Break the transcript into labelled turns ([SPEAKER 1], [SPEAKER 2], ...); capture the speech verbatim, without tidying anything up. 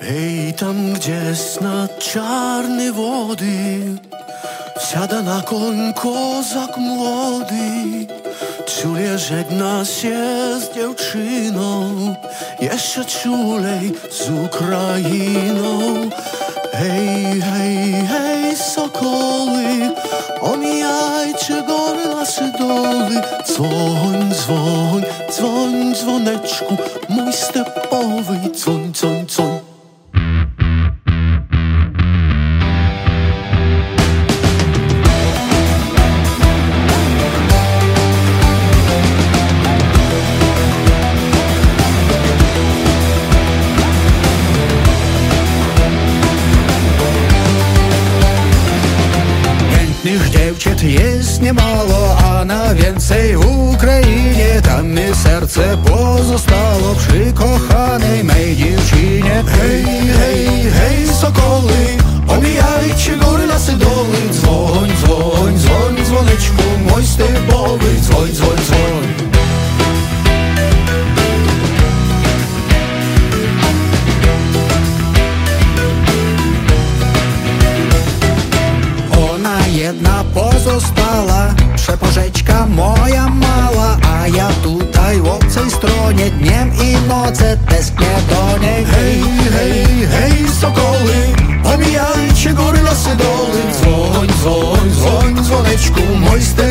[SPEAKER 1] Hej, tam gdzie sna czarne wody, wsiada na koń kozak młody. Czule żegna się z dziewczyną, jeszcze czulej z Ukrainą. Hej, hej, hej, sokoły, omijajcie góry, lasy, doły. Dzwoń, dzwoń, dzwoń, dzwoneczku, mój stepowy, dzwoń, dzwoń, dzwoń.
[SPEAKER 2] Pięknych dziewczęt jest niemało, a na więcej w Ukrainie. Tam mi serce pozostało przy kochanej mej dziewczynie.
[SPEAKER 1] Hej, hej, hej, sokoły, omijajcie góry, lasy, doły. Dzwoń, dzwoń, dzwoń, dzwoneczku, mój stepowy, dzwoń, dzwoń, dzwoń.
[SPEAKER 2] Jedna pozostała, przepożyczka moja mała, a ja tutaj w obcej stronie dniem i nocą tęsknię do niej.
[SPEAKER 1] Hej, hej, hej, sokoły, omijajcie góry, lasy, doły. Dzwoń, dzwoń, dzwoń, dzwoneczku, mój stepowy.